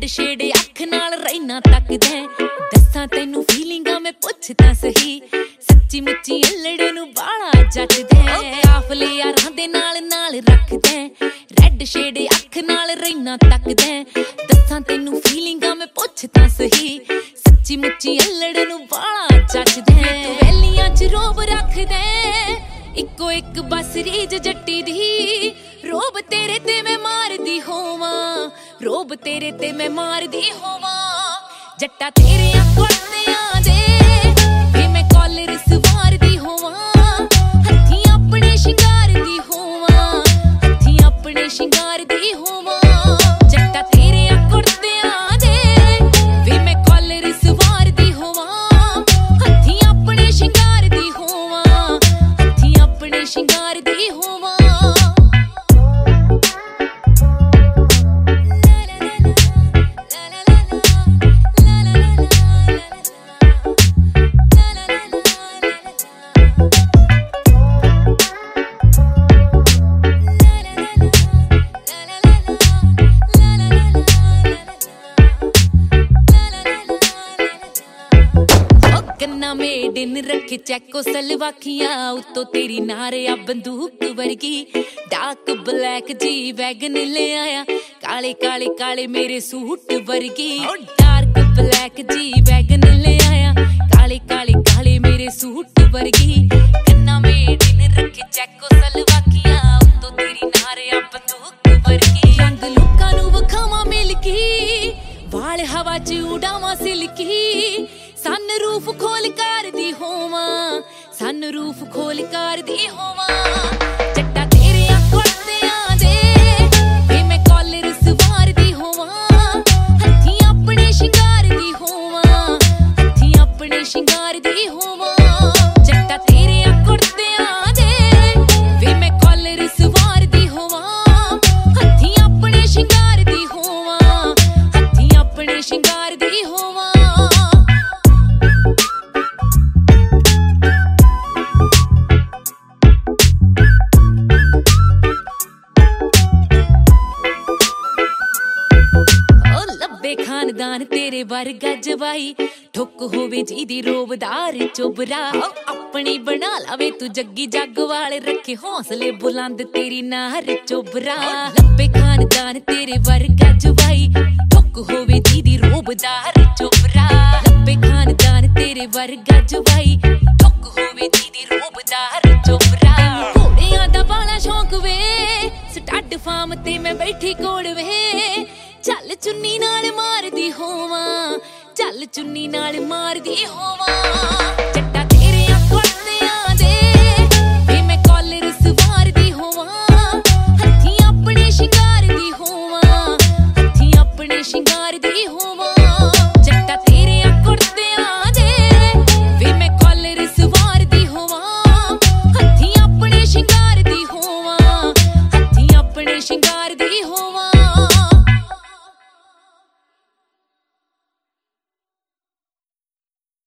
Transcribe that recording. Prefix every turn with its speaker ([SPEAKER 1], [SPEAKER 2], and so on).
[SPEAKER 1] shade अख नाल रैना तकदे दस्सां तैनू फीलिंगां मैं पुछ तां सही सच्ची मुच्ची अल्लड़ नू बाला जटदे काफले यारां दे नाल रखदे रेड शेड अख नाल रैना तकदे दस्सां तैनू फीलिंगां मैं पुछ तां सही सच्ची मुच्ची अल्लड़ नू बाला जटदे वेलियां च रोब रखदे इको एक बस रीज जट्टी दी रोब तेरे ते मैं मारदी होवां रोब तेरे ते मैं मारदी होवां जट्टा तेरे कुर्तियां दे वे मैं कॉलर सवारदी होवां हत्थी अपने शिंगार दी होवां हत्थी अपने शिंगार दी होवां जट्टा तेरे कुर्तियां दे वे मैं कॉलर सवारदी होवां हत्थी अपने शिंगार दी होवां हत्थी अपने शिंगार दी होवां कन्ना मेडिन रखे चैको सलवाखियां उत्तो तेरी नारे आ बंदूक वर्गी डार्क ब्लैक जी वैगन ले आया काले काले काले मेरे सूट वर्गी डार्क ब्लैक जी वैगन ले आया काले काले काले मेरे सूट वर्गी कन्ना मेडिन रखे चैको सलवाखियां उत्तो तेरी नारे आ बंदूक वर्गी रंग लोकां नू वखावां मिलकी वाल हवा च उड़ावां सिलकी सन रूफ खोल कर दी होवां सन रूफ खोल कर दी होवां जट्टा तेरे कुर्तियां दे वे मैं कॉलर सवार दी होवां हत्थी अपने शिंगार दी होवां हत्थी अपने शिंगार दी होवां जट्टा तेरे कुर्तियां दे वे मैं कॉलर सवार दी होवां हत्थी अपने शिंगार दी होवां हत्थी अपने शिंगार दी होवां खानदान तेरे वर्गा जवाई ठुक होवे जीदी रोबदार चोबरा अपनी बना लावे तू जग्गी जग वाले रखे हौसले बुलंद तेरी नार चोबरा लब्बे खानदान तेरे वर्गा जवाई ठुक होवे जीदी रोबदार चोबरा लब्बे खानदान तेरे वर्गा जवाई ठुक होवे जीदी रोबदार चोबरा घोड़ियां दा बाला शौक वे स्टड फार्म ते मैं बैठी कोल वे चल चुन्नी नाल मारदी होवां चल चुन्नी नाल मारदी होवां